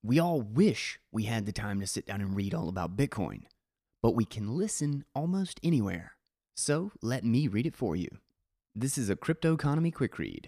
We all wish we had the time to sit down and read all about Bitcoin, but we can listen almost anywhere. So let me read it for you. This is a Crypto Economy Quick Read.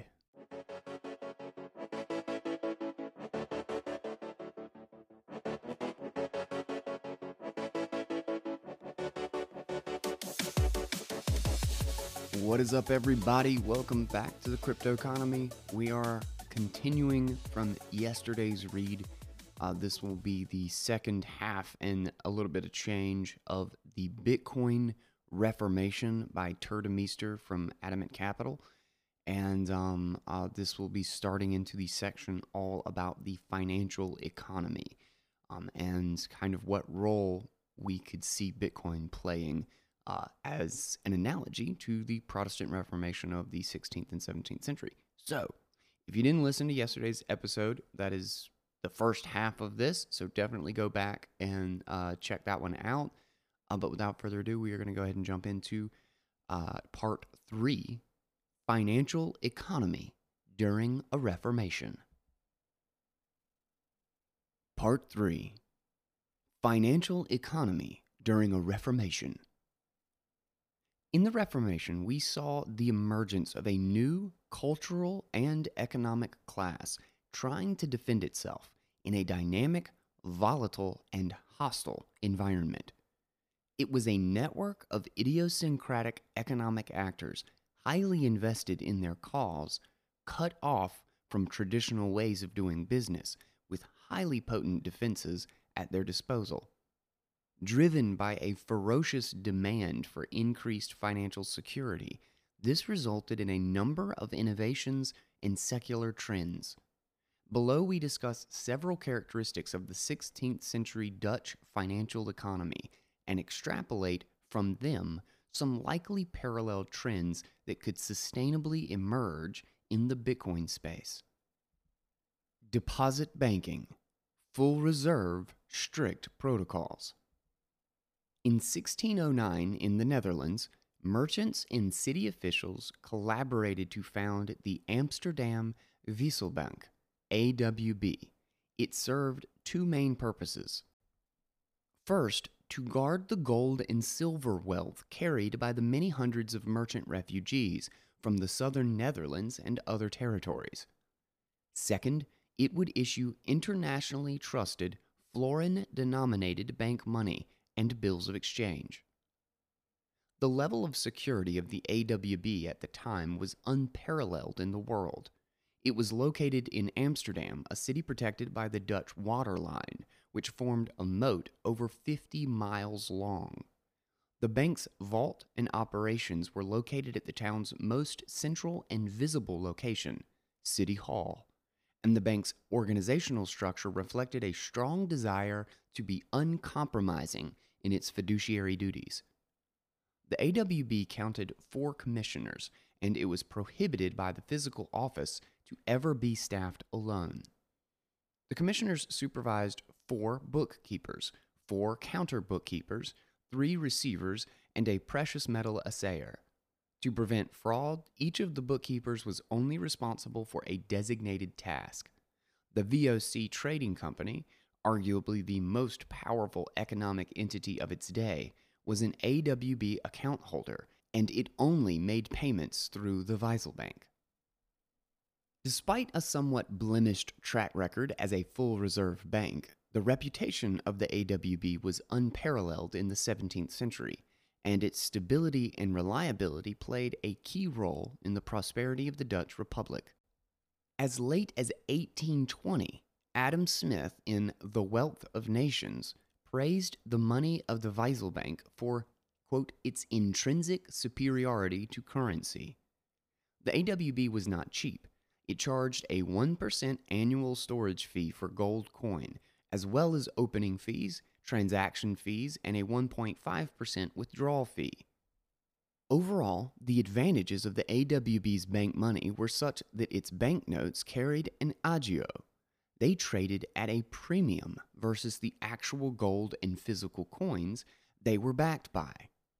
What is up, everybody? Welcome back to the Crypto Economy. We are continuing from yesterday's read. This will be the second half and a little bit of change of the Bitcoin Reformation by Tuur Demeester from Adamant Capital. And this will be starting into the section all about the financial economy and kind of what role we could see Bitcoin playing as an analogy to the Protestant Reformation of the 16th and 17th century. So, if you didn't listen to yesterday's episode, that is the first half of this, so definitely go back and check that one out. But without further ado, we are going to go ahead and jump into part 3, Financial Economy During a Reformation. Part 3, Financial Economy During a Reformation. In the Reformation, we saw the emergence of a new cultural and economic class trying to defend itself in a dynamic, volatile, and hostile environment. It was a network of idiosyncratic economic actors highly invested in their cause, cut off from traditional ways of doing business, with highly potent defenses at their disposal. Driven by a ferocious demand for increased financial security, this resulted in a number of innovations and secular trends. Below, we discuss several characteristics of the 16th century Dutch financial economy and extrapolate from them some likely parallel trends that could sustainably emerge in the Bitcoin space. Deposit banking, full reserve, strict protocols. In 1609, in the Netherlands, merchants and city officials collaborated to found the Amsterdam Wisselbank, AWB. It served two main purposes. First, to guard the gold and silver wealth carried by the many hundreds of merchant refugees from the southern Netherlands and other territories. Second, it would issue internationally trusted, florin-denominated bank money and bills of exchange. The level of security of the AWB at the time was unparalleled in the world. It was located in Amsterdam, a city protected by the Dutch water line, which formed a moat over 50 miles long. The bank's vault and operations were located at the town's most central and visible location, City Hall, and the bank's organizational structure reflected a strong desire to be uncompromising in its fiduciary duties. The AWB counted 4 commissioners, and it was prohibited by the physical office to ever be staffed alone. The commissioners supervised 4 bookkeepers, 4 counter bookkeepers, 3 receivers, and a precious metal assayer. To prevent fraud, each of the bookkeepers was only responsible for a designated task. The VOC Trading Company, arguably the most powerful economic entity of its day, was an AWB account holder, and it only made payments through the Wisselbank. Despite a somewhat blemished track record as a full reserve bank, the reputation of the AWB was unparalleled in the 17th century, and its stability and reliability played a key role in the prosperity of the Dutch Republic. As late as 1820, Adam Smith in The Wealth of Nations praised the money of the Wisselbank for, quote, its intrinsic superiority to currency. The AWB was not cheap. It charged a 1% annual storage fee for gold coin, as well as opening fees, transaction fees, and a 1.5% withdrawal fee. Overall, the advantages of the AWB's bank money were such that its banknotes carried an agio. They traded at a premium versus the actual gold and physical coins they were backed by.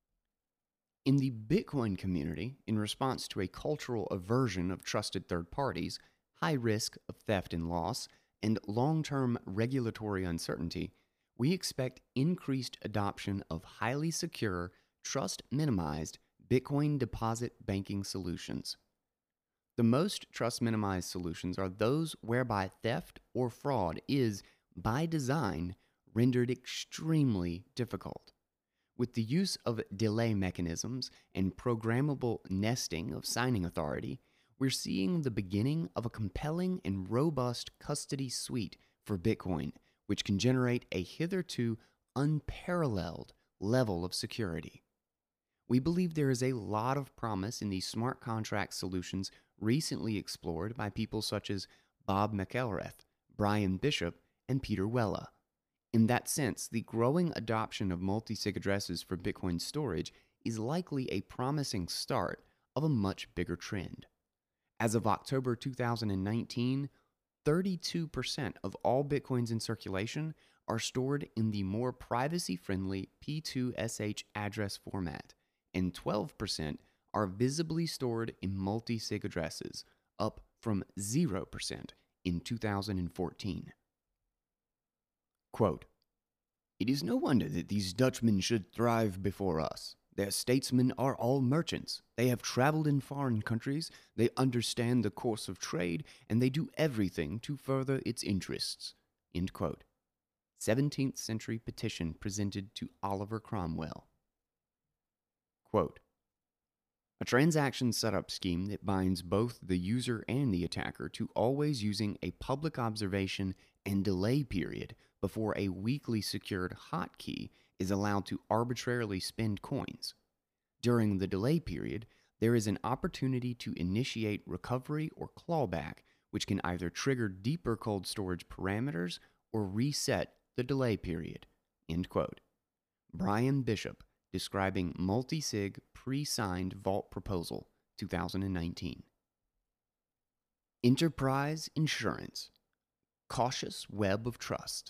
In the Bitcoin community, in response to a cultural aversion of trusted third parties, high risk of theft and loss, and long-term regulatory uncertainty, we expect increased adoption of highly secure, trust-minimized Bitcoin deposit banking solutions. The most trust-minimized solutions are those whereby theft or fraud is, by design, rendered extremely difficult. With the use of delay mechanisms and programmable nesting of signing authority, we're seeing the beginning of a compelling and robust custody suite for Bitcoin, which can generate a hitherto unparalleled level of security. We believe there is a lot of promise in these smart contract solutions recently explored by people such as Bob McElrath, Brian Bishop, and Peter Wella. In that sense, the growing adoption of multi-sig addresses for Bitcoin storage is likely a promising start of a much bigger trend. As of October 2019, 32% of all Bitcoins in circulation are stored in the more privacy-friendly P2SH address format, and 12% are visibly stored in multi-sig addresses, up from 0% in 2014. Quote, "It is no wonder that these Dutchmen should thrive before us. Their statesmen are all merchants. They have traveled in foreign countries, they understand the course of trade, and they do everything to further its interests." End quote. 17th century petition presented to Oliver Cromwell. Quote, "A transaction setup scheme that binds both the user and the attacker to always using a public observation and delay period before a weakly secured hotkey is allowed to arbitrarily spend coins. During the delay period, there is an opportunity to initiate recovery or clawback, which can either trigger deeper cold storage parameters or reset the delay period." End quote. Brian Bishop, describing multi-sig pre-signed vault proposal, 2019. Enterprise Insurance. Cautious web of trust.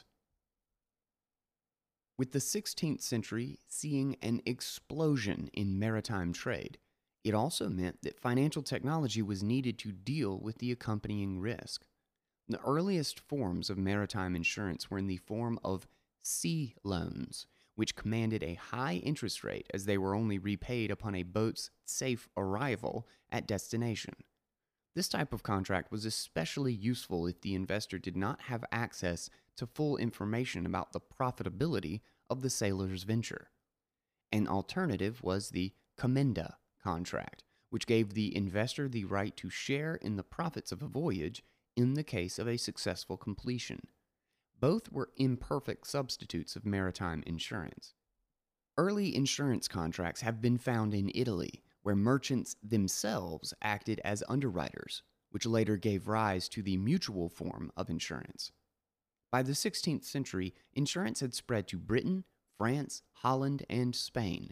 With the 16th century seeing an explosion in maritime trade, it also meant that financial technology was needed to deal with the accompanying risk. The earliest forms of maritime insurance were in the form of sea loans, which commanded a high interest rate as they were only repaid upon a boat's safe arrival at destination. This type of contract was especially useful if the investor did not have access to full information about the profitability of the sailor's venture. An alternative was the commenda contract, which gave the investor the right to share in the profits of a voyage in the case of a successful completion. Both were imperfect substitutes of maritime insurance. Early insurance contracts have been found in Italy, where merchants themselves acted as underwriters, which later gave rise to the mutual form of insurance. By the 16th century, insurance had spread to Britain, France, Holland, and Spain.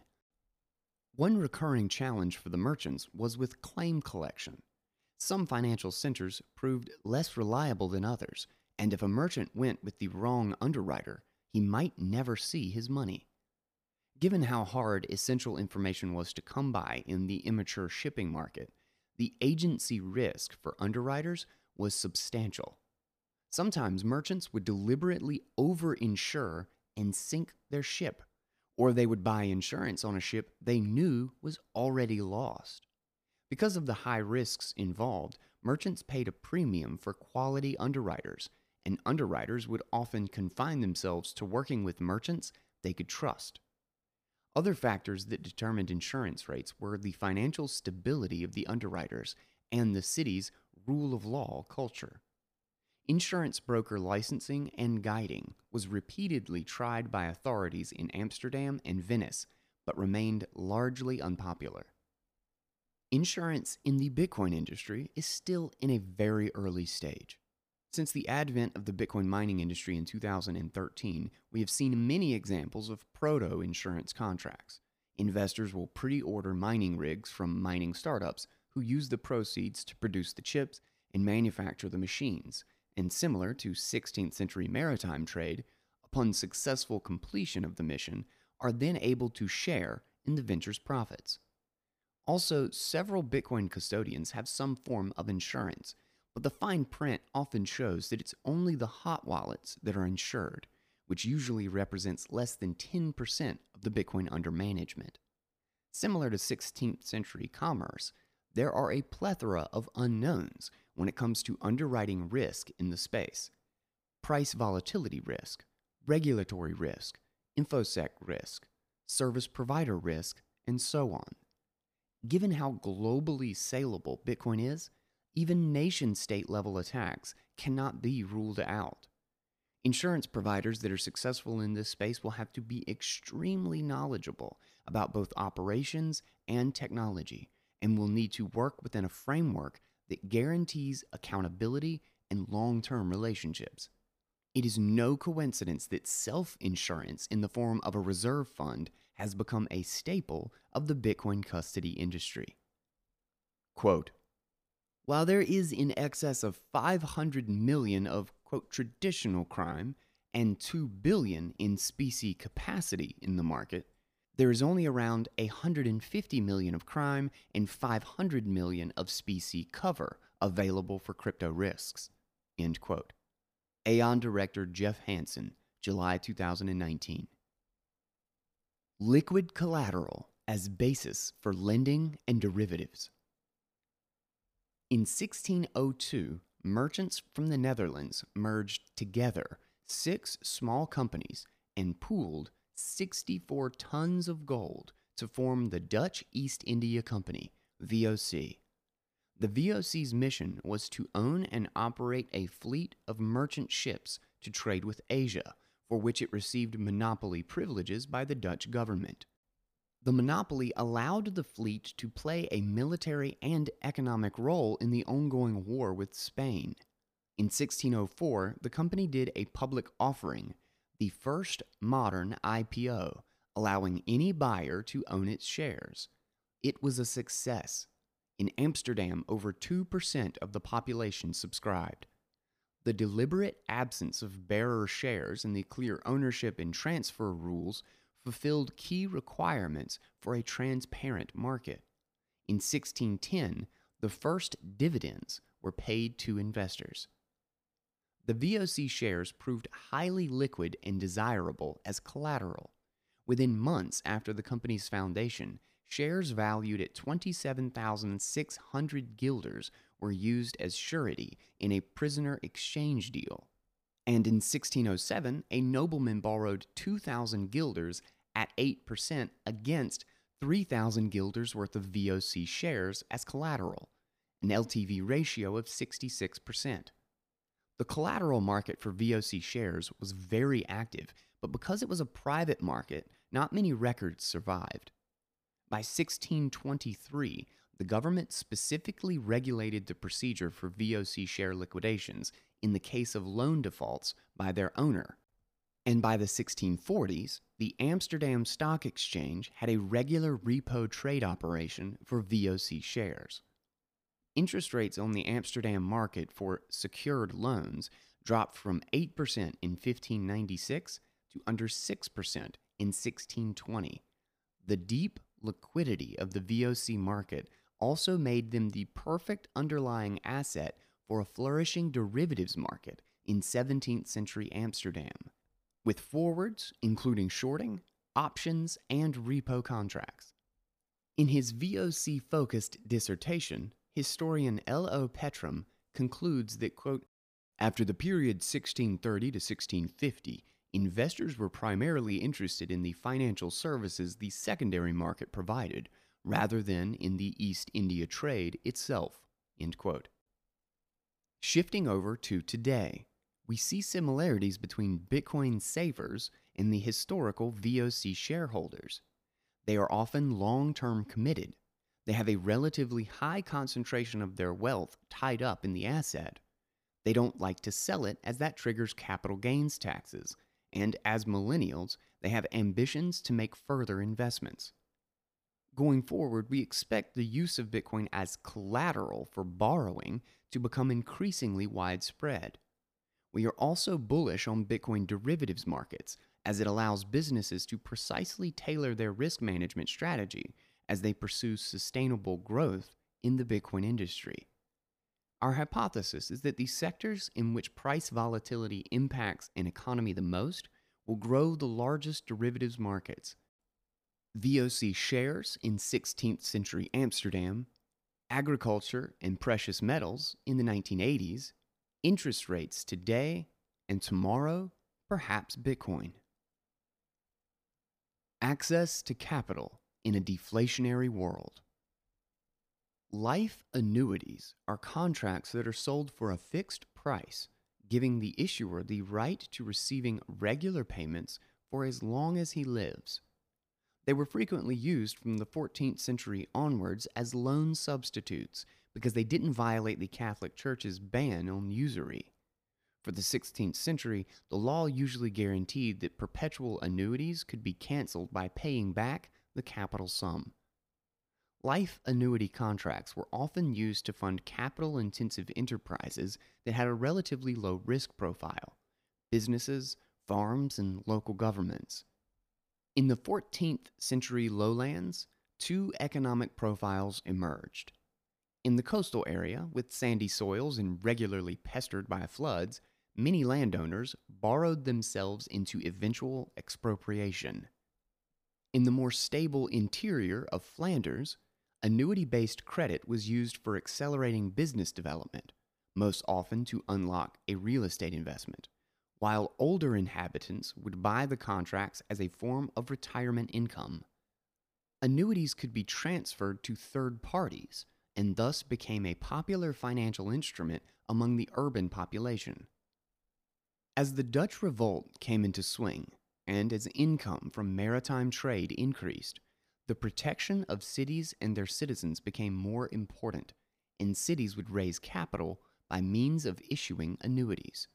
One recurring challenge for the merchants was with claim collection. Some financial centers proved less reliable than others, and if a merchant went with the wrong underwriter, he might never see his money. Given how hard essential information was to come by in the immature shipping market, the agency risk for underwriters was substantial. Sometimes merchants would deliberately over-insure and sink their ship, or they would buy insurance on a ship they knew was already lost. Because of the high risks involved, merchants paid a premium for quality underwriters, and underwriters would often confine themselves to working with merchants they could trust. Other factors that determined insurance rates were the financial stability of the underwriters and the city's rule of law culture. Insurance broker licensing and guiding was repeatedly tried by authorities in Amsterdam and Venice, but remained largely unpopular. Insurance in the Bitcoin industry is still in a very early stage. Since the advent of the Bitcoin mining industry in 2013, we have seen many examples of proto-insurance contracts. Investors will pre-order mining rigs from mining startups who use the proceeds to produce the chips and manufacture the machines, and similar to 16th century maritime trade, upon successful completion of the mission, are then able to share in the venture's profits. Also, several Bitcoin custodians have some form of insurance, but the fine print often shows that it's only the hot wallets that are insured, which usually represents less than 10% of the Bitcoin under management. Similar to 16th century commerce, there are a plethora of unknowns when it comes to underwriting risk in the space. Price volatility risk, regulatory risk, infosec risk, service provider risk, and so on. Given how globally saleable Bitcoin is, even nation-state level attacks cannot be ruled out. Insurance providers that are successful in this space will have to be extremely knowledgeable about both operations and technology, and will need to work within a framework that guarantees accountability and long-term relationships. It is no coincidence that self-insurance in the form of a reserve fund has become a staple of the Bitcoin custody industry. Quote, while there is in excess of 500 million of, quote, traditional crime and 2 billion in specie capacity in the market, there is only around 150 million of crime and 500 million of specie cover available for crypto risks, end quote. Aon Director Jeff Hansen, July 2019. Liquid collateral as basis for lending and derivatives. In 1602, merchants from the Netherlands merged together 6 small companies and pooled 64 tons of gold to form the Dutch East India Company, VOC. The VOC's mission was to own and operate a fleet of merchant ships to trade with Asia, for which it received monopoly privileges by the Dutch government. The monopoly allowed the fleet to play a military and economic role in the ongoing war with Spain. In 1604, the company did a public offering, the first modern IPO, allowing any buyer to own its shares. It was a success. In Amsterdam, over 2% of the population subscribed. The deliberate absence of bearer shares and the clear ownership and transfer rules fulfilled key requirements for a transparent market. In 1610, the first dividends were paid to investors. The VOC shares proved highly liquid and desirable as collateral. Within months after the company's foundation, shares valued at 27,600 guilders were used as surety in a prisoner exchange deal. And in 1607, a nobleman borrowed 2,000 guilders at 8% against 3,000 guilders worth of VOC shares as collateral, an LTV ratio of 66%. The collateral market for VOC shares was very active, but because it was a private market, not many records survived. By 1623, the government specifically regulated the procedure for VOC share liquidations in the case of loan defaults by their owner. And by the 1640s, the Amsterdam Stock Exchange had a regular repo trade operation for VOC shares. Interest rates on the Amsterdam market for secured loans dropped from 8% in 1596 to under 6% in 1620. The deep liquidity of the VOC market also made them the perfect underlying asset for a flourishing derivatives market in 17th century Amsterdam, with forwards, including shorting, options, and repo contracts. In his VOC-focused dissertation, historian L.O. Petram concludes that, quote, after the period 1630 to 1650, investors were primarily interested in the financial services the secondary market provided, rather than in the East India trade itself, end quote. Shifting over to today, we see similarities between Bitcoin savers and the historical VOC shareholders. They are often long-term committed. They have a relatively high concentration of their wealth tied up in the asset. They don't like to sell it as that triggers capital gains taxes, and as millennials, they have ambitions to make further investments. Going forward, we expect the use of Bitcoin as collateral for borrowing to become increasingly widespread. We are also bullish on Bitcoin derivatives markets, as it allows businesses to precisely tailor their risk management strategy as they pursue sustainable growth in the Bitcoin industry. Our hypothesis is that the sectors in which price volatility impacts an economy the most will grow the largest derivatives markets. VOC shares in 16th century Amsterdam, agriculture and precious metals in the 1980s, interest rates today, and tomorrow, perhaps Bitcoin. Access to capital in a deflationary world. Life annuities are contracts that are sold for a fixed price, giving the issuer the right to receiving regular payments for as long as he lives. They were frequently used from the 14th century onwards as loan substitutes because they didn't violate the Catholic Church's ban on usury. For the 16th century, the law usually guaranteed that perpetual annuities could be canceled by paying back the capital sum. Life annuity contracts were often used to fund capital-intensive enterprises that had a relatively low risk profile: businesses, farms, and local governments. In the 14th century lowlands, two economic profiles emerged. In the coastal area, with sandy soils and regularly pestered by floods, many landowners borrowed themselves into eventual expropriation. In the more stable interior of Flanders, annuity-based credit was used for accelerating business development, most often to unlock a real estate investment, while older inhabitants would buy the contracts as a form of retirement income. Annuities could be transferred to third parties and thus became a popular financial instrument among the urban population. As the Dutch Revolt came into swing, and as income from maritime trade increased, the protection of cities and their citizens became more important, and cities would raise capital by means of issuing annuities.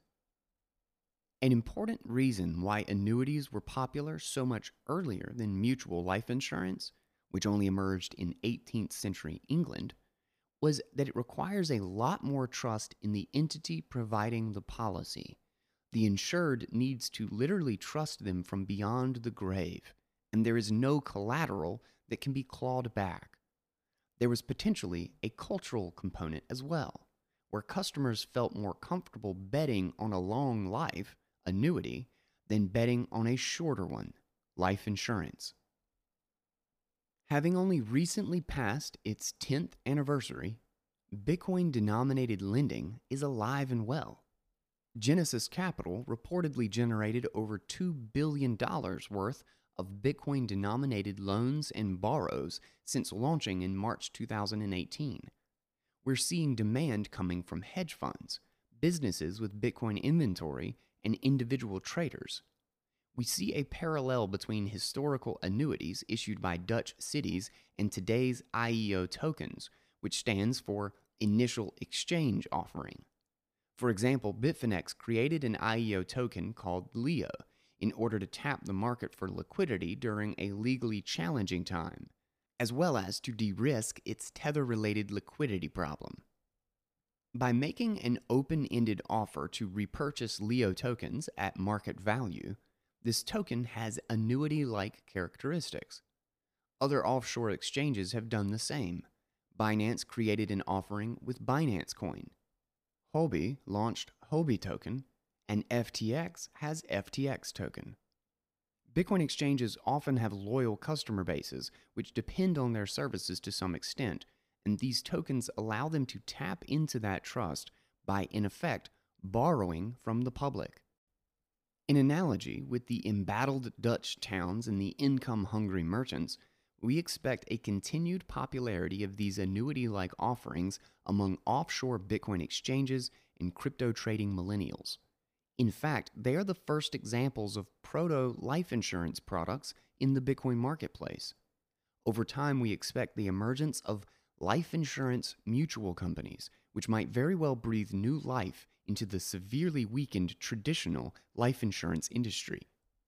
An important reason why annuities were popular so much earlier than mutual life insurance, which only emerged in 18th century England, was that it requires a lot more trust in the entity providing the policy. The insured needs to literally trust them from beyond the grave, and there is no collateral that can be clawed back. There was potentially a cultural component as well, where customers felt more comfortable betting on a long life, annuity, than betting on a shorter one, life insurance. Having only recently passed its 10th anniversary, Bitcoin-denominated lending is alive and well. Genesis Capital reportedly generated over $2 billion worth of Bitcoin-denominated loans and borrows since launching in March 2018. We're seeing demand coming from hedge funds, businesses with Bitcoin inventory, and individual traders. We see a parallel between historical annuities issued by Dutch cities and today's IEO tokens, which stands for Initial Exchange Offering. For example, Bitfinex created an IEO token called LEO in order to tap the market for liquidity during a legally challenging time, as well as to de-risk its tether-related liquidity problem. By making an open-ended offer to repurchase LEO tokens at market value, this token has annuity-like characteristics. Other offshore exchanges have done the same. Binance created an offering with Binance Coin. Huobi launched Huobi token, and FTX has FTX token. Bitcoin exchanges often have loyal customer bases which depend on their services to some extent, and these tokens allow them to tap into that trust by, in effect, borrowing from the public. In analogy with the embattled Dutch towns and the income-hungry merchants, we expect a continued popularity of these annuity-like offerings among offshore Bitcoin exchanges and crypto trading millennials. In fact, they are the first examples of proto-life insurance products in the Bitcoin marketplace. Over time, we expect the emergence of life insurance mutual companies, which might very well breathe new life into the severely weakened traditional life insurance industry.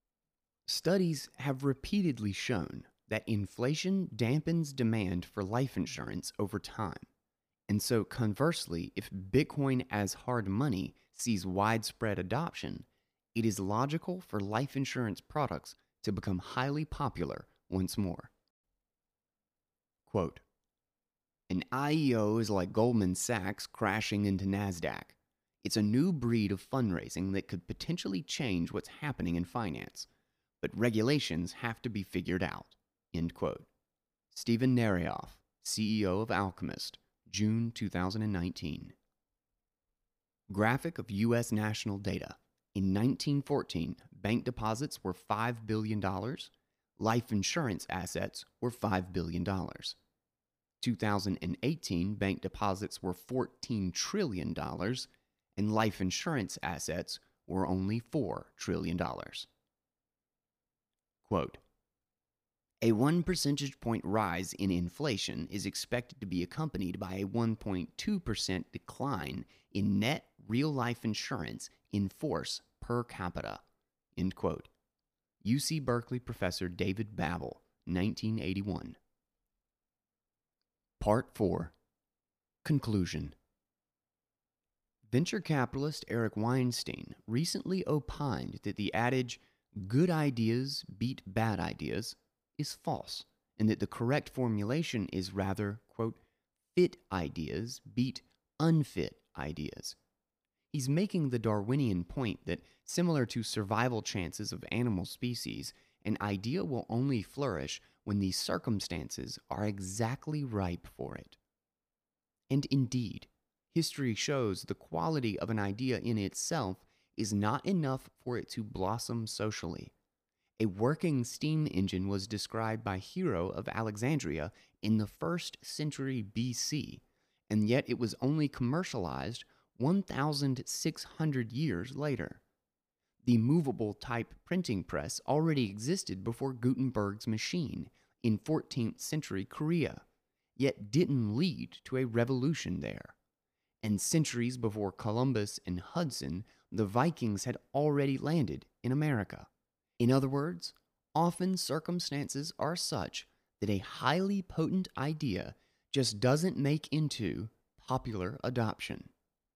Studies have repeatedly shown that inflation dampens demand for life insurance over time. And so conversely, if Bitcoin as hard money sees widespread adoption, it is logical for life insurance products to become highly popular once more. Quote, An IEO is like Goldman Sachs crashing into NASDAQ. It's a new breed of fundraising that could potentially change what's happening in finance, but regulations have to be figured out. End quote. Stephen Narioff, CEO of Alchemist, June 2019. Graphic of U.S. national data. In 1914, bank deposits were $5 billion. Life insurance assets were $5 billion. 2018, bank deposits were $14 trillion, and life insurance assets were only $4 trillion. Quote, a 1 percentage point rise in inflation is expected to be accompanied by a 1.2% decline in net real-life insurance in force per capita. End quote. UC Berkeley professor David Babel, 1981. Part 4. Conclusion. Venture capitalist Eric Weinstein recently opined that the adage, good ideas beat bad ideas, is false, and that the correct formulation is rather, quote, fit ideas beat unfit ideas. He's making the Darwinian point that, similar to survival chances of animal species, an idea will only flourish when the circumstances are exactly ripe for it. And indeed, history shows the quality of an idea in itself is not enough for it to blossom socially. A working steam engine was described by Hero of Alexandria in the 1st century BC, and yet it was only commercialized 1,600 years later. The movable type printing press already existed before Gutenberg's machine in 14th century Korea, yet didn't lead to a revolution there. And centuries before Columbus and Hudson, the Vikings had already landed in America. In other words, often circumstances are such that a highly potent idea just doesn't make into popular adoption.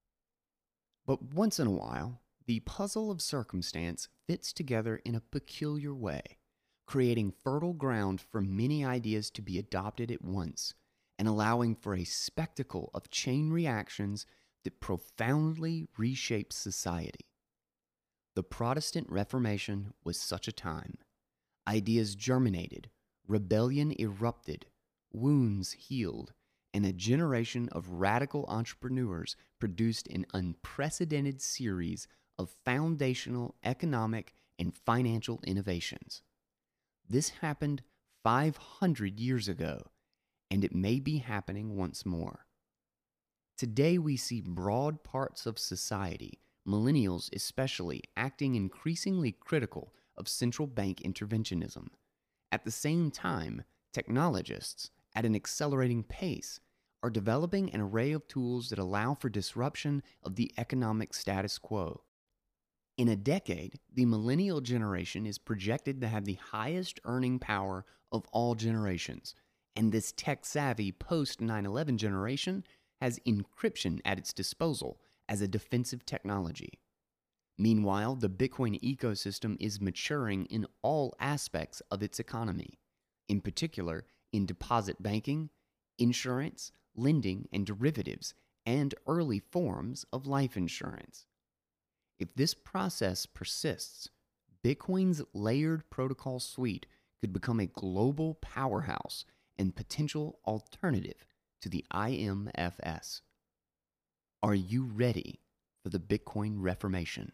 But once in a while, the puzzle of circumstance fits together in a peculiar way, creating fertile ground for many ideas to be adopted at once, and allowing for a spectacle of chain reactions that profoundly reshapes society. The Protestant Reformation was such a time. Ideas germinated, rebellion erupted, wounds healed, and a generation of radical entrepreneurs produced an unprecedented series of foundational economic and financial innovations. This happened 500 years ago, and it may be happening once more. Today we see broad parts of society, millennials especially, acting increasingly critical of central bank interventionism. At the same time, technologists, at an accelerating pace, are developing an array of tools that allow for disruption of the economic status quo. In a decade, the millennial generation is projected to have the highest earning power of all generations, and this tech-savvy post-9/11 generation has encryption at its disposal as a defensive technology. Meanwhile, the Bitcoin ecosystem is maturing in all aspects of its economy, in particular in deposit banking, insurance, lending and derivatives, and early forms of life insurance. If this process persists, Bitcoin's layered protocol suite could become a global powerhouse and potential alternative to the IMFS. Are you ready for the Bitcoin Reformation?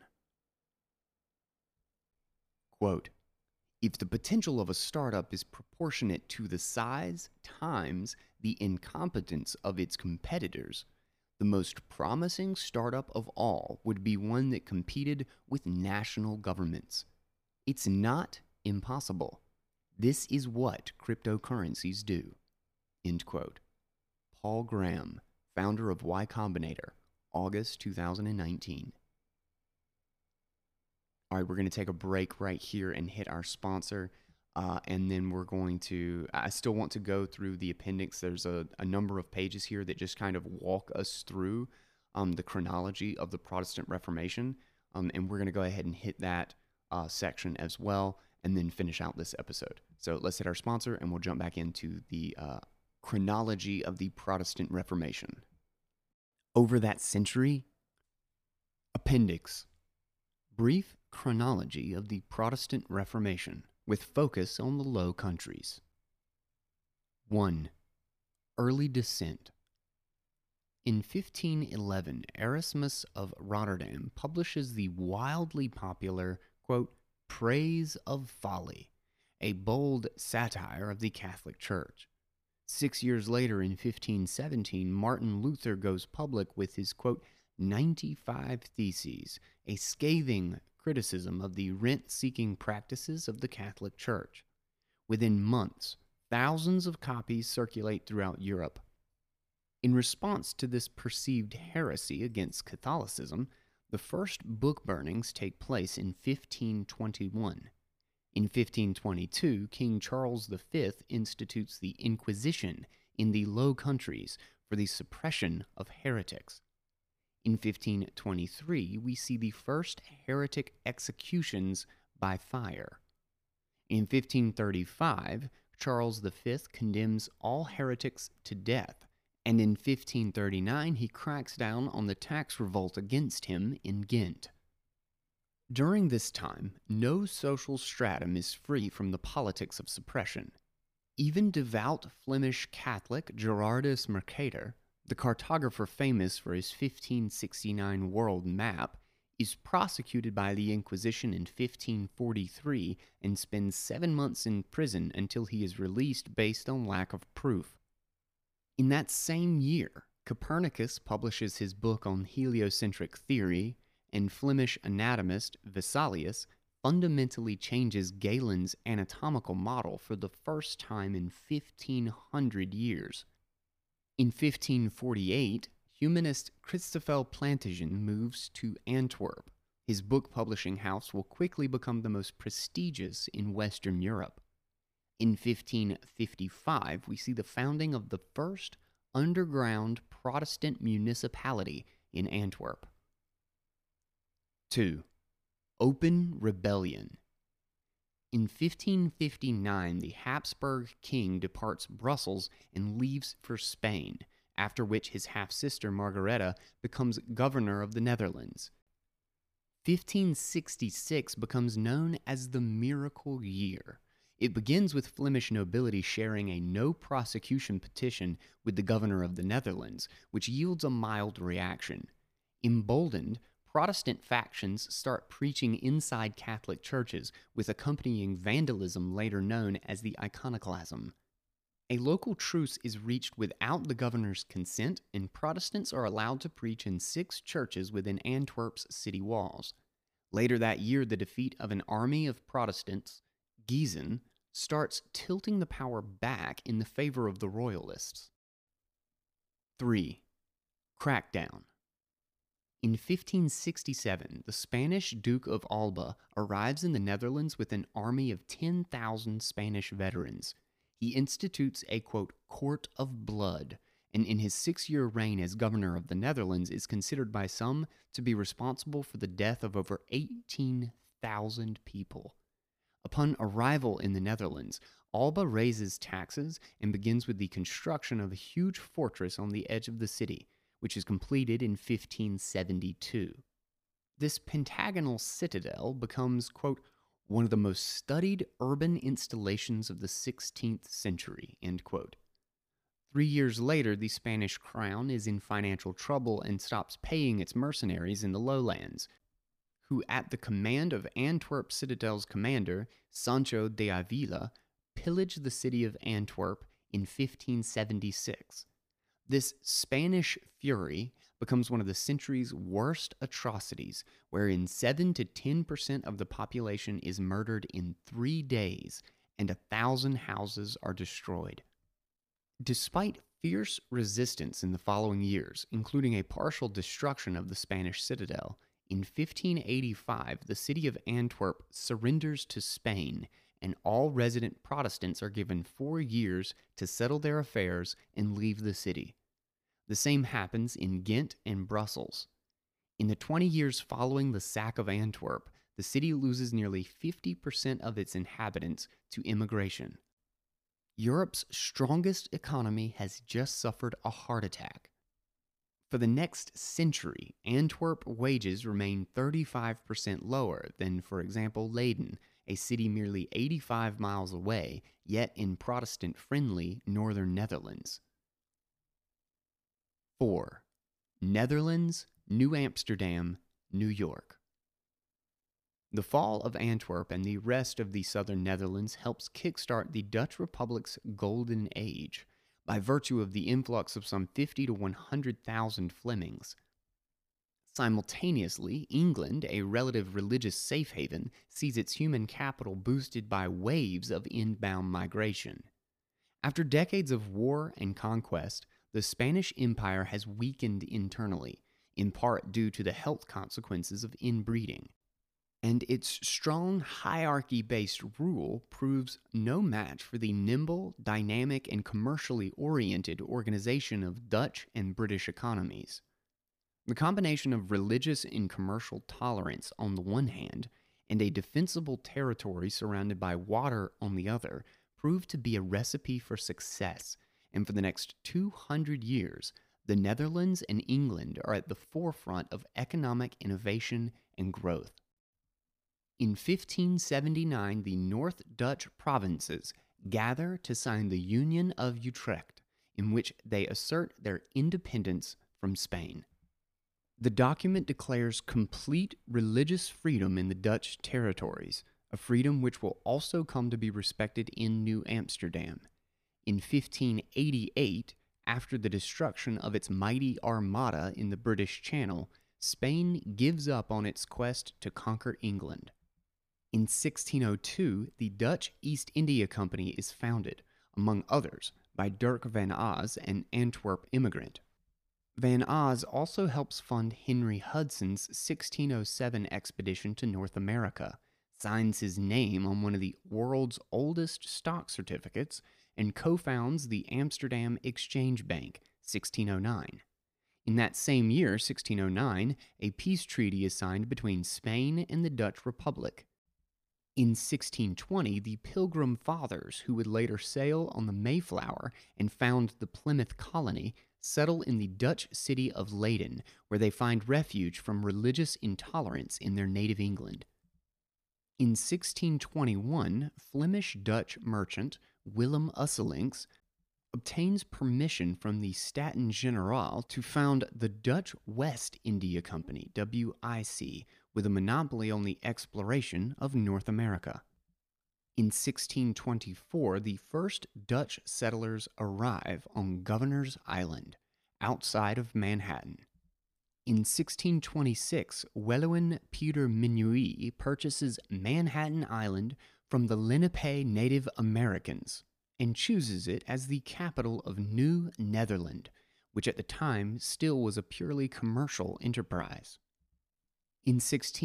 Quote, if the potential of a startup is proportionate to the size times the incompetence of its competitors, the most promising startup of all would be one that competed with national governments. It's not impossible. This is what cryptocurrencies do. End quote. Paul Graham, founder of Y Combinator, August 2019. All right, we're going to take a break right here and hit our sponsor, and then we're going to, I still want to go through the appendix. There's a number of pages here that just kind of walk us through the chronology of the Protestant Reformation, and we're going to go ahead and hit that section as well, and then finish out this episode. So let's hit our sponsor, and we'll jump back into the Chronology of the Protestant Reformation. Over that century, Appendix. Brief chronology of the Protestant Reformation, with focus on the Low Countries. 1. Early Descent. In 1511, Erasmus of Rotterdam publishes the wildly popular, quote, Praise of Folly, a bold satire of the Catholic Church. 6 years later, in 1517, Martin Luther goes public with his, quote, 95 Theses, a scathing criticism of the rent-seeking practices of the Catholic Church. Within months, thousands of copies circulate throughout Europe. In response to this perceived heresy against Catholicism, the first book burnings take place in 1521. In 1522, King Charles V institutes the Inquisition in the Low Countries for the suppression of heretics. In 1523, we see the first heretic executions by fire. In 1535, Charles V condemns all heretics to death, and in 1539 he cracks down on the tax revolt against him in Ghent. During this time, no social stratum is free from the politics of suppression. Even devout Flemish Catholic Gerardus Mercator, the cartographer famous for his 1569 world map, is prosecuted by the Inquisition in 1543 and spends 7 months in prison until he is released based on lack of proof. In that same year, Copernicus publishes his book on heliocentric theory, and Flemish anatomist Vesalius fundamentally changes Galen's anatomical model for the first time in 1500 years. In 1548, humanist Christoffel Plantagen moves to Antwerp. His book publishing house will quickly become the most prestigious in Western Europe. In 1555, we see the founding of the first underground Protestant municipality in Antwerp. 2. Open Rebellion. In 1559, the Habsburg king departs Brussels and leaves for Spain, after which his half-sister Margaretha becomes governor of the Netherlands. 1566 becomes known as the Miracle Year. It begins with Flemish nobility sharing a no-prosecution petition with the governor of the Netherlands, which yields a mild reaction. Emboldened, Protestant factions start preaching inside Catholic churches, with accompanying vandalism later known as the iconoclasm. A local truce is reached without the governor's consent, and Protestants are allowed to preach in 6 churches within Antwerp's city walls. Later that year, the defeat of an army of Protestants, Giezen, starts tilting the power back in the favor of the royalists. 3. Crackdown. In 1567, the Spanish Duke of Alba arrives in the Netherlands with an army of 10,000 Spanish veterans. He institutes a, quote, court of blood, and in his 6-year reign as governor of the Netherlands is considered by some to be responsible for the death of over 18,000 people. Upon arrival in the Netherlands, Alba raises taxes and begins with the construction of a huge fortress on the edge of the city, which is completed in 1572. This pentagonal citadel becomes, quote, one of the most studied urban installations of the 16th century, end quote. 3 years later, the Spanish crown is in financial trouble and stops paying its mercenaries in the lowlands, who, at the command of Antwerp Citadel's commander, Sancho de Avila, pillaged the city of Antwerp in 1576. This Spanish fury becomes one of the century's worst atrocities, wherein 7 to 10% of the population is murdered in 3 days, and 1,000 houses are destroyed. Despite fierce resistance in the following years, including a partial destruction of the Spanish citadel, in 1585 the city of Antwerp surrenders to Spain, and all resident Protestants are given 4 years to settle their affairs and leave the city. The same happens in Ghent and Brussels. In the 20 years following the sack of Antwerp, the city loses nearly 50% of its inhabitants to immigration. Europe's strongest economy has just suffered a heart attack. For the next century, Antwerp wages remain 35% lower than, for example, Leiden, a city merely 85 miles away, yet in Protestant friendly northern Netherlands. 4. Netherlands, New Amsterdam, New York. The fall of Antwerp and the rest of the southern Netherlands helps kickstart the Dutch Republic's golden age by virtue of the influx of some 50 to 100,000 Flemings. Simultaneously, England, a relative religious safe haven, sees its human capital boosted by waves of inbound migration. After decades of war and conquest, the Spanish Empire has weakened internally, in part due to the health consequences of inbreeding. And its strong hierarchy-based rule proves no match for the nimble, dynamic, and commercially oriented organization of Dutch and British economies. The combination of religious and commercial tolerance on the one hand, and a defensible territory surrounded by water on the other, proved to be a recipe for success, and for the next 200 years, the Netherlands and England are at the forefront of economic innovation and growth. In 1579, the North Dutch provinces gather to sign the Union of Utrecht, in which they assert their independence from Spain. The document declares complete religious freedom in the Dutch territories, a freedom which will also come to be respected in New Amsterdam. In 1588, after the destruction of its mighty armada in the British Channel, Spain gives up on its quest to conquer England. In 1602, the Dutch East India Company is founded, among others, by Dirk van As, an Antwerp immigrant. Van As also helps fund Henry Hudson's 1607 expedition to North America, signs his name on one of the world's oldest stock certificates, and co-founds the Amsterdam Exchange Bank, 1609. In that same year, 1609, a peace treaty is signed between Spain and the Dutch Republic. In 1620, the Pilgrim Fathers, who would later sail on the Mayflower and found the Plymouth colony, settle in the Dutch city of Leiden, where they find refuge from religious intolerance in their native England. In 1621, Flemish-Dutch merchant Willem Usselincx obtains permission from the Staten-Generaal to found the Dutch West India Company, WIC, with a monopoly on the exploration of North America. In 1624, the first Dutch settlers arrive on Governor's Island, outside of Manhattan. In 1626, Weloin Peter Minuit purchases Manhattan Island from the Lenape Native Americans and chooses it as the capital of New Netherland, which at the time still was a purely commercial enterprise. In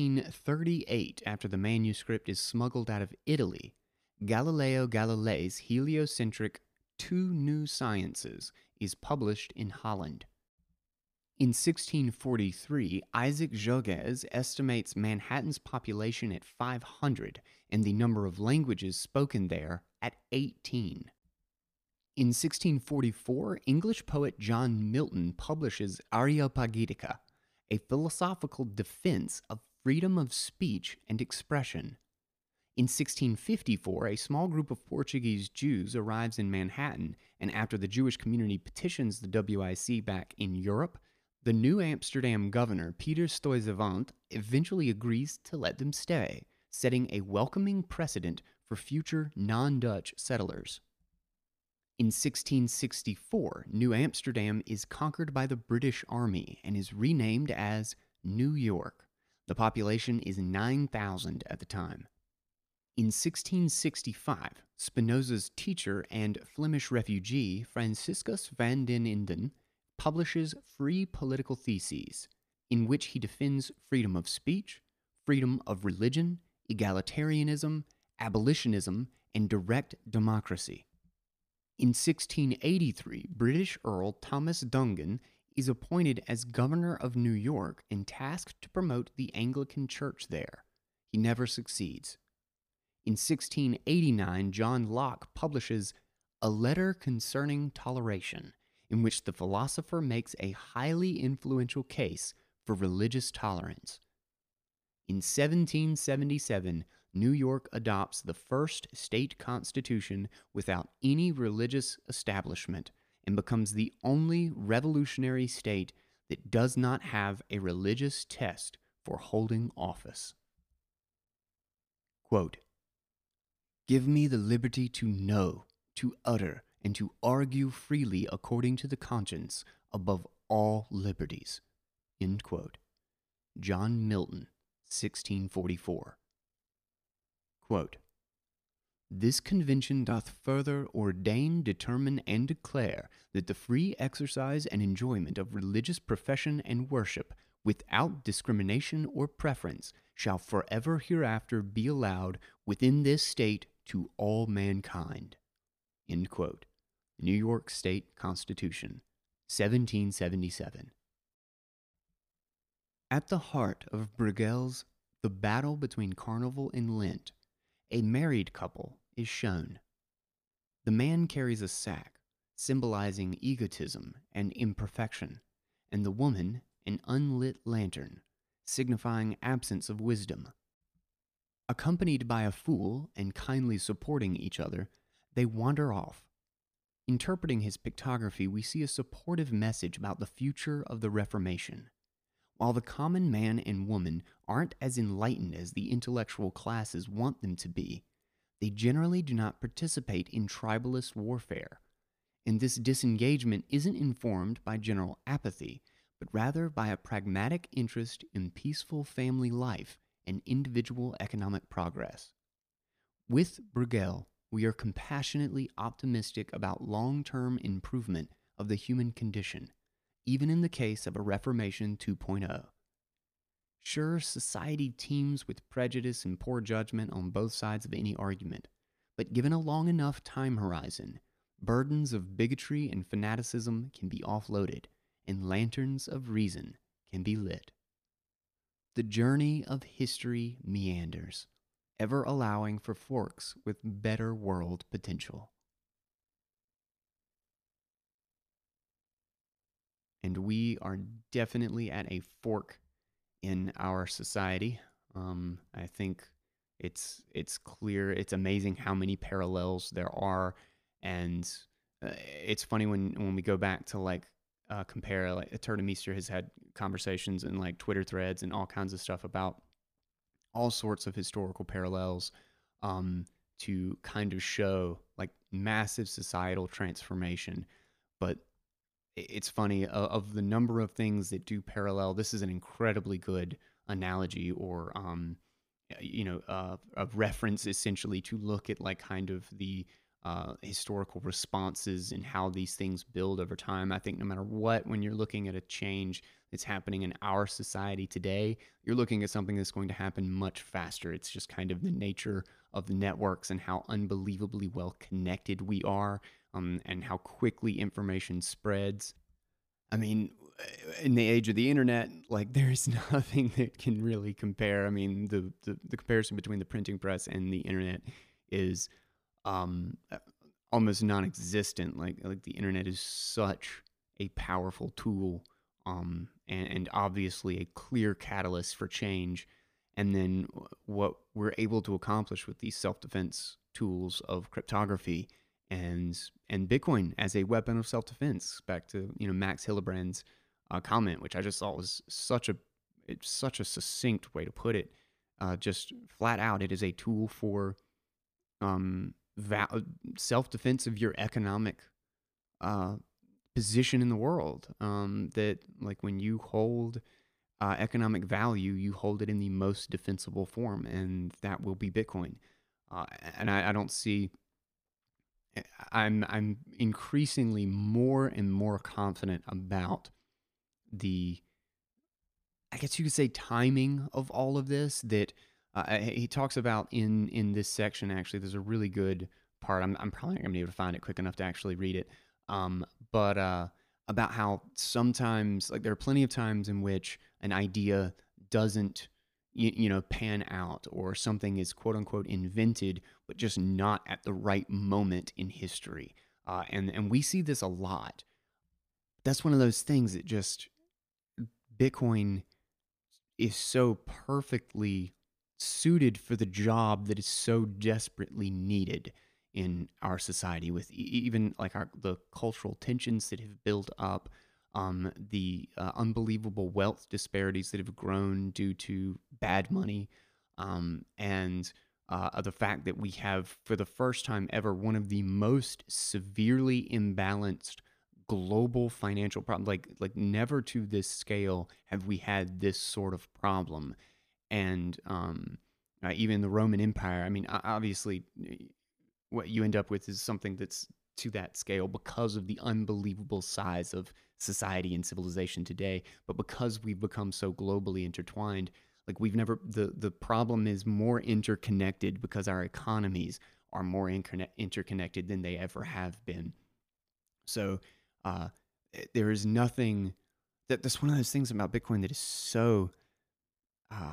1638, after the manuscript is smuggled out of Italy, Galileo Galilei's heliocentric Two New Sciences is published in Holland. In 1643, Isaac Jogues estimates Manhattan's population at 500 and the number of languages spoken there at 18. In 1644, English poet John Milton publishes Areopagitica, a philosophical defense of freedom of speech and expression. In 1654, a small group of Portuguese Jews arrives in Manhattan, and after the Jewish community petitions the WIC back in Europe, the New Amsterdam governor, Peter Stuyvesant, eventually agrees to let them stay, setting a welcoming precedent for future non-Dutch settlers. In 1664, New Amsterdam is conquered by the British Army and is renamed as New York. The population is 9,000 at the time. In 1665, Spinoza's teacher and Flemish refugee Franciscus van den Enden publishes Free Political Theses, in which he defends freedom of speech, freedom of religion, egalitarianism, abolitionism, and direct democracy. In 1683, British Earl Thomas Dongan is appointed as governor of New York and tasked to promote the Anglican Church there. He never succeeds. In 1689, John Locke publishes A letter concerning toleration, in which the philosopher makes a highly influential case for religious tolerance. In 1777, New York adopts the first state constitution without any religious establishment and becomes the only revolutionary state that does not have a religious test for holding office. Quote, "Give me the liberty to know, to utter, and to argue freely according to the conscience above all liberties." End quote. John Milton, 1644. Quote, "This convention doth further ordain, determine, and declare that the free exercise and enjoyment of religious profession and worship, without discrimination or preference, shall forever hereafter be allowed within this state to all mankind." End quote. New York State Constitution, 1777. At the heart of Bruegel's The Battle Between Carnival and Lent, a married couple is shown. The man carries a sack, symbolizing egotism and imperfection, and the woman an unlit lantern, signifying absence of wisdom. Accompanied by a fool and kindly supporting each other, they wander off. Interpreting his pictography, we see a supportive message about the future of the Reformation. While the common man and woman aren't as enlightened as the intellectual classes want them to be, they generally do not participate in tribalist warfare. And this disengagement isn't informed by general apathy, but rather by a pragmatic interest in peaceful family life and individual economic progress. With Bruegel, we are compassionately optimistic about long-term improvement of the human condition, even in the case of a Reformation 2.0. Sure, society teems with prejudice and poor judgment on both sides of any argument, but given a long enough time horizon, burdens of bigotry and fanaticism can be offloaded, and lanterns of reason can be lit. The journey of history meanders, ever allowing for forks with better world potential. And we are definitely at a fork in our society. I think it's clear, it's amazing how many parallels there are, and it's funny when we go back to compare, like Turner-Meester has had conversations and like Twitter threads and all kinds of stuff about all sorts of historical parallels to kind of show like massive societal transformation. But it's funny, of the number of things that do parallel, this is an incredibly good analogy or a reference essentially to look at like kind of the historical responses and how these things build over time. I think no matter what, when you're looking at a change that's happening in our society today, you're looking at something that's going to happen much faster. It's just kind of the nature of the networks and how unbelievably well connected we are, and how quickly information spreads. I mean, in the age of the internet, like there's nothing that can really compare. I mean, the comparison between the printing press and the internet is almost non-existent. Like the internet is such a powerful tool, and obviously a clear catalyst for change. And then what we're able to accomplish with these self-defense tools of cryptography and Bitcoin as a weapon of self-defense. Back to Max Hillebrand's comment, which I just thought was such a succinct way to put it. Just flat out, it is a tool for self-defense of your economic position in the world. That like when you hold economic value, you hold it in the most defensible form, and that will be Bitcoin. And I don't see. I'm increasingly more and more confident about the, I guess you could say, timing of all of this. That he talks about in this section. Actually, there's a really good part. I'm probably not gonna be able to find it quick enough to actually read it. But about how sometimes, like, there are plenty of times in which an idea doesn't pan out, or something is quote unquote invented but just not at the right moment in history. And we see this a lot. That's one of those things that just Bitcoin is so perfectly suited for the job that is so desperately needed in our society, with even like the cultural tensions that have built up, the unbelievable wealth disparities that have grown due to bad money, and the fact that we have, for the first time ever, one of the most severely imbalanced global financial problem. Like never to this scale have we had this sort of problem. And even the Roman Empire, I mean, obviously what you end up with is something that's to that scale because of the unbelievable size of society and civilization today. But because we've become so globally intertwined, like we've never, the problem is more interconnected because our economies are more interconnected than they ever have been. So uh, there is nothing that's one of those things about Bitcoin that is so uh,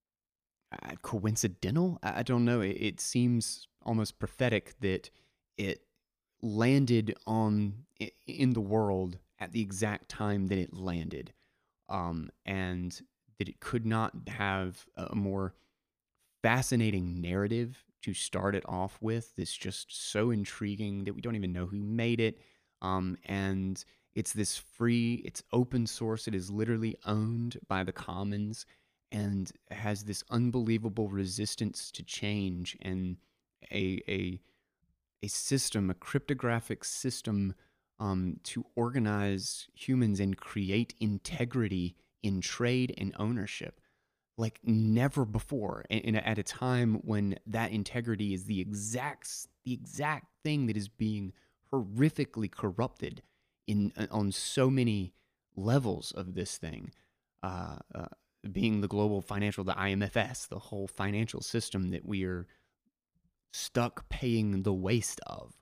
coincidental. I don't know. It seems almost prophetic that it landed in the world at the exact time that it landed, and that it could not have a more fascinating narrative to start it off with. That's just so intriguing that we don't even know who made it. And it's this free, it's open source. It is literally owned by the commons and has this unbelievable resistance to change, and a a system, a cryptographic system, to organize humans and create integrity in trade and ownership like never before, and at a time when that integrity is the exact thing that is being horrifically corrupted in on so many levels of this thing, uh, uh, being the global financial, the IMFS, the whole financial system that we are stuck paying the waste of.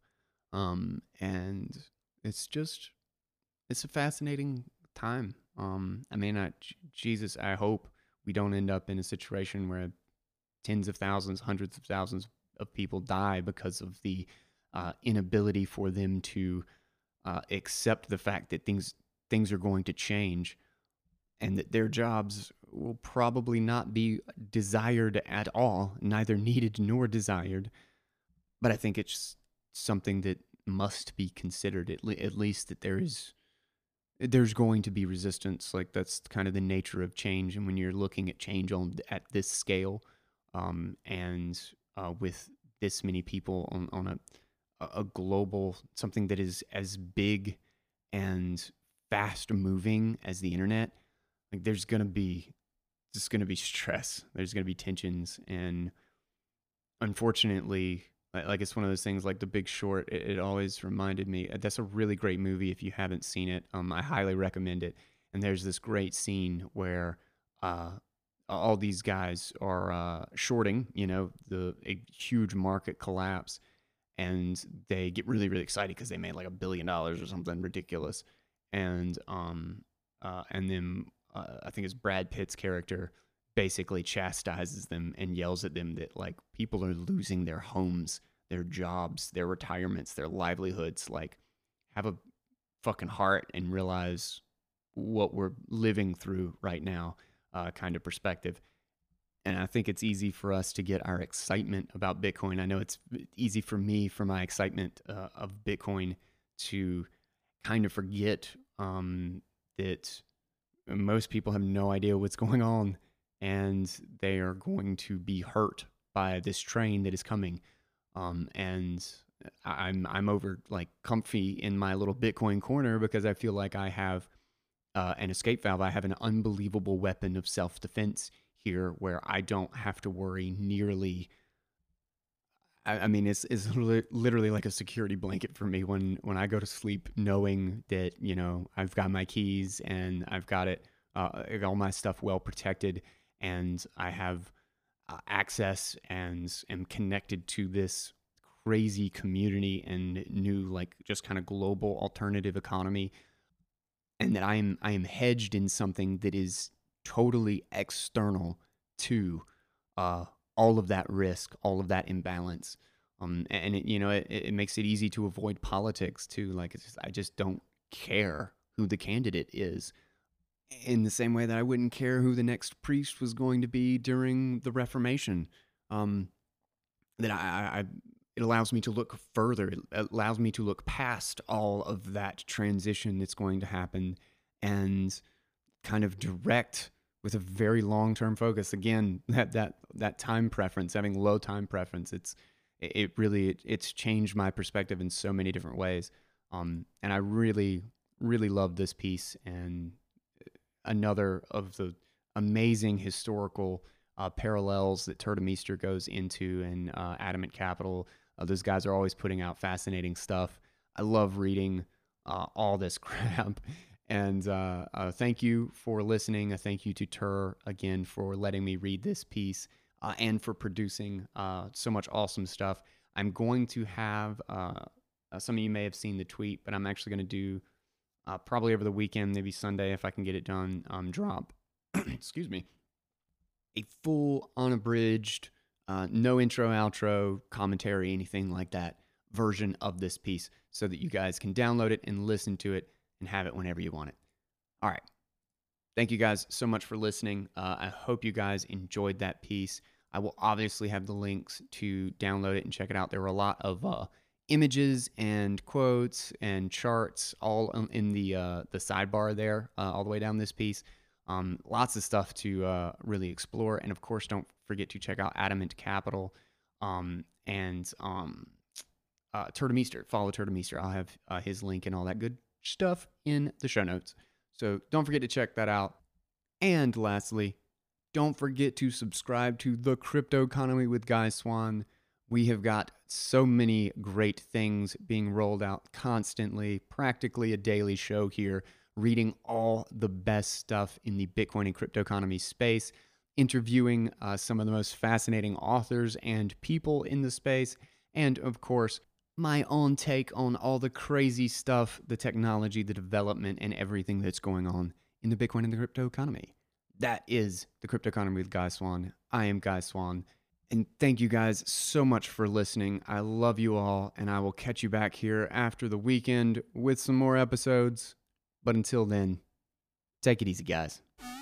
And it's just, it's a fascinating time. I mean, Jesus, I hope we don't end up in a situation where tens of thousands, hundreds of thousands of people die because of the inability for them to accept the fact that things are going to change, and that their jobs will probably not be desired at all, neither needed nor desired. But I think it's something that must be considered, at least that there's going to be resistance. Like that's kind of the nature of change. And when you're looking at change at this scale, and with this many people on a global, something that is as big and fast moving as the internet, like there's gonna be just gonna be stress. There's gonna be tensions, and unfortunately, like it's one of those things like The Big Short. It always reminded me. That's a really great movie. If you haven't seen it, I highly recommend it. And there's this great scene where uh, all these guys are shorting, a huge market collapse, and they get really really excited because they made like $1 billion or something ridiculous, and then I think it's Brad Pitt's character basically chastises them and yells at them that like people are losing their homes, their jobs, their retirements, their livelihoods. Like, have a fucking heart and realize what we're living through right now, kind of perspective. And I think it's easy for us to get our excitement about Bitcoin. I know it's easy for me, for my excitement of Bitcoin, to kind of forget that most people have no idea what's going on, and they are going to be hurt by this train that is coming. And I'm over like comfy in my little Bitcoin corner because I feel like I have an escape valve. I have an unbelievable weapon of self defense here, where I don't have to worry nearly. I mean, it's literally like a security blanket for me when I go to sleep, knowing that I've got my keys and I've got it, all my stuff well protected, and I have access and am connected to this crazy community and new, like, just kind of global alternative economy, and that I am hedged in something that is totally external to uh, all of that risk, all of that imbalance. And it makes it easy to avoid politics too. Like I just don't care who the candidate is. In the same way that I wouldn't care who the next priest was going to be during the Reformation. Um, that it allows me to look further. It allows me to look past all of that transition that's going to happen and kind of direct with a very long-term focus. Again, that time preference, having low time preference, it's changed my perspective in so many different ways. And I really, really love this piece, and another of the amazing historical parallels that Turtomeester goes into, and Adamant Capital. Those guys are always putting out fascinating stuff. I love reading all this crap. And thank you for listening. A thank you to Tur again for letting me read this piece and for producing so much awesome stuff. I'm going to have, some of you may have seen the tweet, but I'm actually going to do probably over the weekend, maybe Sunday if I can get it done, drop, excuse me, a full unabridged, no intro, outro, commentary, anything like that version of this piece so that you guys can download it and listen to it and have it whenever you want it. All right. Thank you guys so much for listening. I hope you guys enjoyed that piece. I will obviously have the links to download it and check it out. There were a lot of images and quotes and charts all in the sidebar there, all the way down this piece. Lots of stuff to really explore. And of course, don't forget to check out Adamant Capital and Turtomeester. Follow Turtomeester. I'll have his link and all that good stuff in the show notes. So don't forget to check that out. And lastly, don't forget to subscribe to The Crypto Economy with Guy Swan. We have got so many great things being rolled out constantly, practically a daily show here, reading all the best stuff in the Bitcoin and crypto economy space, interviewing some of the most fascinating authors and people in the space, and of course, my own take on all the crazy stuff, the technology, the development, and everything that's going on in the Bitcoin and the crypto economy. That is The Crypto Economy with Guy Swan. I am Guy Swan. And thank you guys so much for listening. I love you all, and I will catch you back here after the weekend with some more episodes. But until then, take it easy, guys.